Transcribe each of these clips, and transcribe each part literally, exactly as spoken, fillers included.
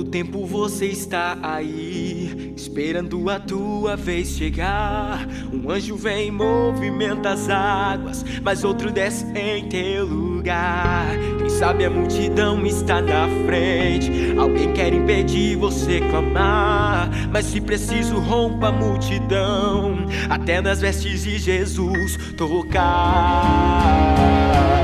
tempo você está aí, esperando a tua vez chegar. Um anjo vem e movimenta as águas, mas outro desce em teu lugar. Quem sabe a multidão está na frente, alguém quer impedir você clamar. Mas se preciso rompa a multidão, até nas vestes de Jesus tocar.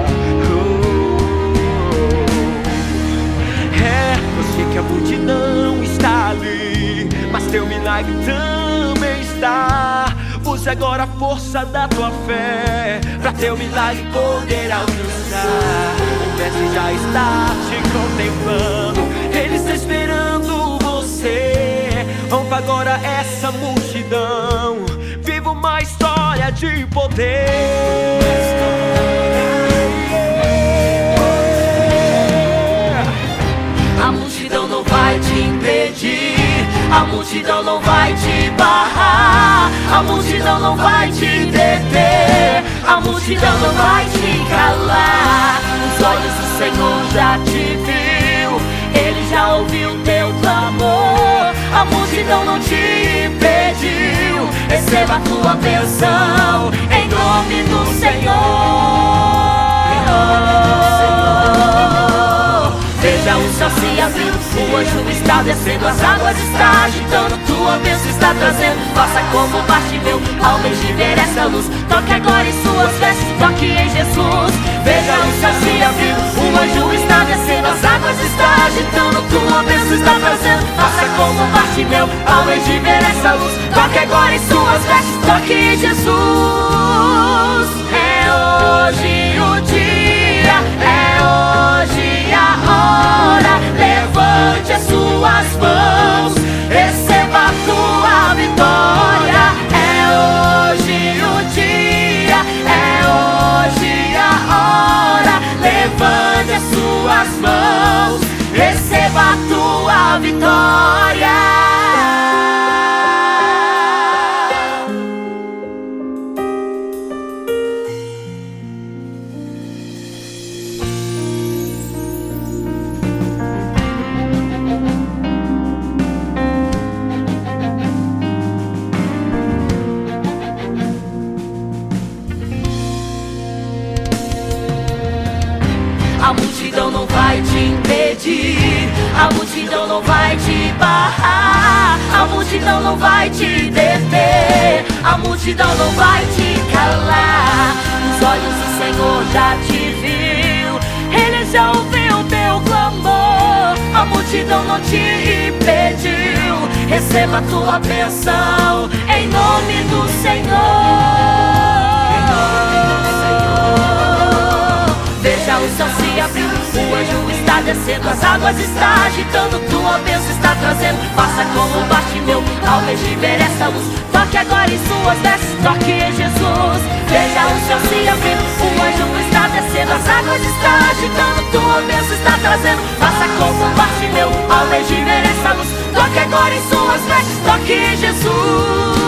Que a multidão está ali, mas teu milagre também está. Use agora a força da tua fé, pra teu milagre poder alcançar. O mestre já está te contemplando, ele está esperando você. Rompa agora essa multidão, viva uma história de poder. A multidão não vai te impedir, a multidão não vai te barrar, a multidão não vai te deter, a multidão não vai te calar. Os olhos do Senhor já te viu, ele já ouviu teu clamor. A multidão não te impediu, receba a tua bênção em nome do Senhor. Veja o céu se abrindo, o anjo está descendo, as águas está agitando, tua bênção está trazendo. Faça como Bartimeu, ao meio de ver essa luz, toque agora em suas vestes, toque em Jesus. Veja o céu se abrindo, o anjo está descendo, as águas está agitando, tua bênção está trazendo. Faça como Bartimeu, ao meio de ver essa luz, toque agora em suas vestes, toque em Jesus. É hoje o dia, é hoje a hora, levante as suas mãos, receba a tua vitória. É hoje o dia, é hoje a hora, levante as suas mãos, receba a tua vitória. A multidão não vai te impedir, a multidão não vai te barrar, a multidão não vai te deter, a multidão não vai te calar. Os olhos do Senhor já te viu, ele já ouviu teu clamor. A multidão não te impediu, receba a tua bênção em nome do Senhor. Veja o céu se abrindo, o anjo está descendo, as águas está agitando, tua bênção está trazendo. Faça como Bartimeu, ao meio de ver essa luz, toque agora em suas vestes, toque em Jesus. Veja o céu se abrindo, o anjo está descendo, as águas está agitando, tua bênção está trazendo. Faça como Bartimeu, ao meio de ver essa luz, toque agora em suas vestes, toque em Jesus.